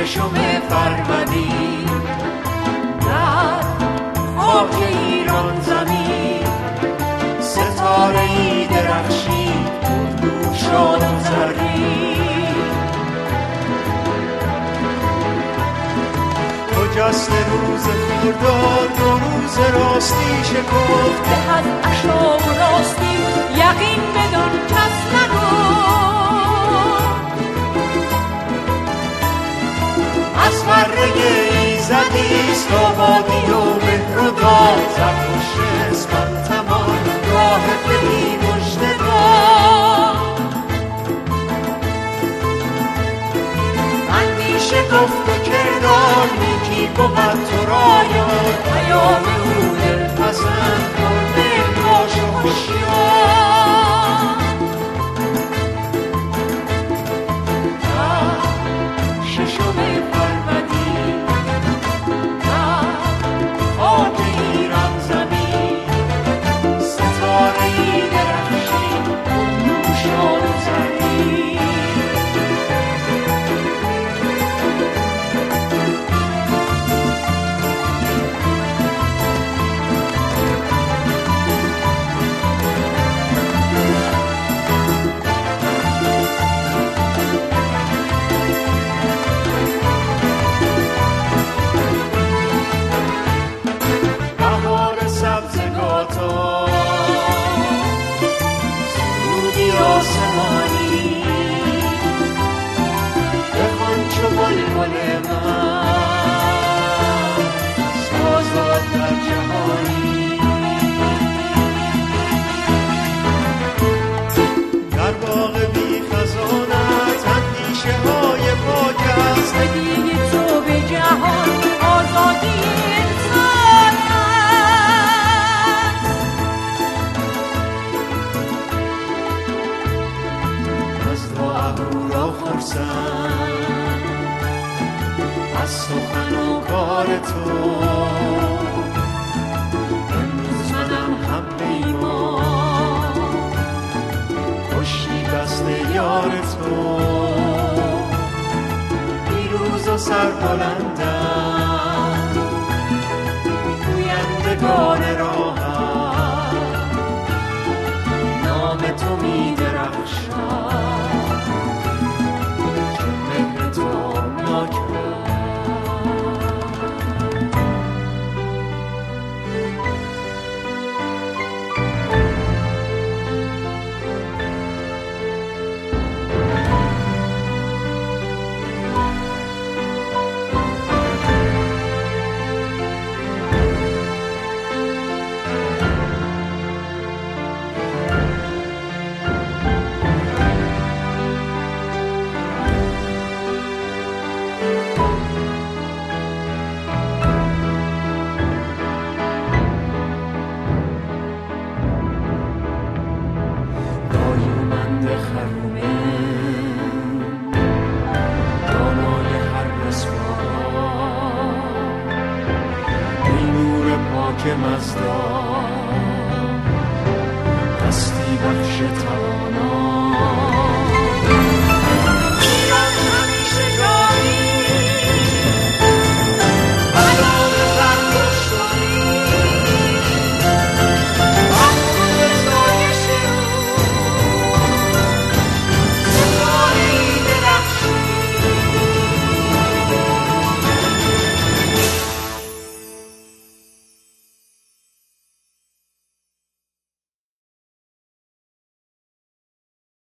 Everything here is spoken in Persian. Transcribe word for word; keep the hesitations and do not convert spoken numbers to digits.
ششم فروردین در خاک ایران زمین ستاره ای درخشید نور شد و زرین. خجسته روز خرداد دو روز راستی شکفت به از عشا و راستی یقین بدان کس نگفت. از فره ایزدیست آبادی و مهر و داد زرتشت اسفندتمان راه بهی مژده داد. اندیشه گفت و کردار نیکی بود تو را یاد پیام او دلپسند مرده باش و هوشیار. ششم فروردین در خاک ایران زمین ستاره ای درخشید نور شد و زرین. از سخن و کار تو امروز منم هم پیمان خوشی دست یار تو پیروز و سربلندم گویندگان راهم نام تو می درخشد